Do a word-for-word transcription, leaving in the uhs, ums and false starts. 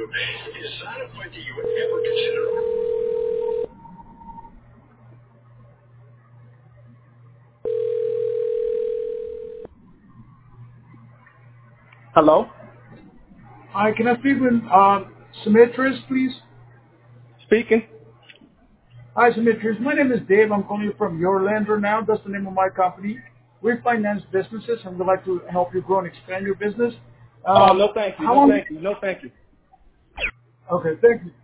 you. Is that a point that you would ever consider? Hello? Hi, can I speak with um, Symmetris, please? Speaking. Hi, Symmetris. My name is Dave. I'm calling you from Your Lender Now. That's the name of my company. We finance businesses, and we'd like to help you grow and expand your business. Oh, Um, no thank you. how No long? thank you. No thank you. Okay, thank you.